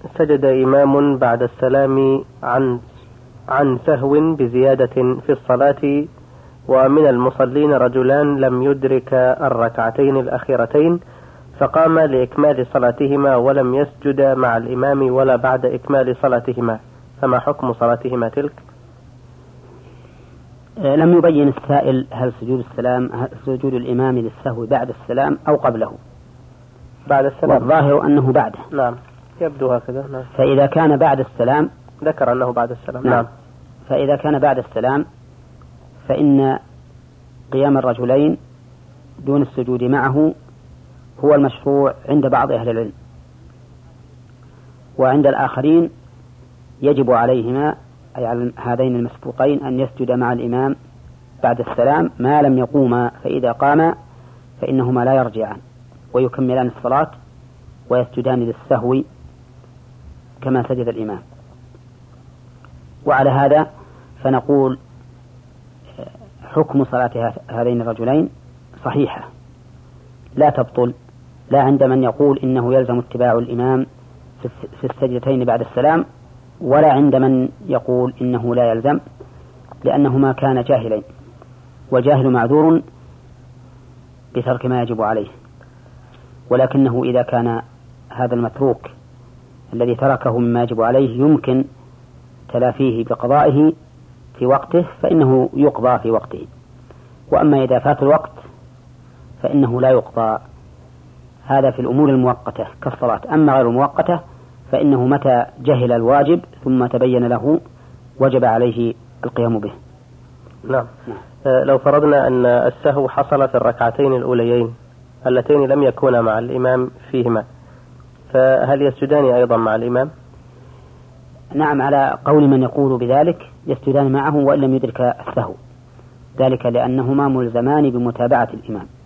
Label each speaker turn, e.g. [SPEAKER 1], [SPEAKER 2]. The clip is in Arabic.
[SPEAKER 1] سجد إمام بعد السلام عن سهو بزيادة في الصلاة، ومن المصلين رجلان لم يدرك الركعتين الأخيرتين، فقام لإكمال صلاتهما ولم يسجد مع الإمام ولا بعد إكمال صلاتهما، فما حكم صلاتهما تلك؟
[SPEAKER 2] لم يبين السائل هل سجود الإمام للسهو بعد السلام أو قبله.
[SPEAKER 1] بعد السلام،
[SPEAKER 2] والظاهر أنه بعده.
[SPEAKER 1] نعم، يبدو هكذا. نعم.
[SPEAKER 2] فإذا كان بعد السلام،
[SPEAKER 1] ذكر أنه بعد السلام.
[SPEAKER 2] نعم. فإذا كان بعد السلام فإن قيام الرجلين دون السجود معه هو المشروع عند بعض أهل العلم، وعند الآخرين يجب عليهما أي على هذين المسبوقين أن يسجد مع الإمام بعد السلام ما لم يقوما، فإذا قاما فإنهما لا يرجعان ويكملان الصلاة ويسجدان للسهو كما سجد الإمام. وعلى هذا فنقول حكم صلاة هذين الرجلين صحيحة لا تبطل، لا عند من يقول إنه يلزم اتباع الإمام في السجدتين بعد السلام، ولا عند من يقول إنه لا يلزم، لأنهما كان جاهلين، والجاهل معذور بترك ما يجب عليه. ولكنه إذا كان هذا المتروك الذي تركه مما يجب عليه يمكن تلافيه بقضائه في وقته فإنه يقضى في وقته، وأما إذا فات الوقت فإنه لا يقضى. هذا في الأمور المؤقتة كالصلاة. أما غير المؤقتة فإنه متى جهل الواجب ثم تبين له وجب عليه القيام به.
[SPEAKER 1] نعم. لو فرضنا أن السهو حصل في الركعتين الأوليين اللتين لم يكونا مع الإمام فيهما، فهل يسجدان أيضا مع الإمام؟
[SPEAKER 2] نعم، على قول من يقول بذلك يسجدان معه وإن لم يدرك السهو، ذلك لأنهما ملزمان بمتابعة الإمام.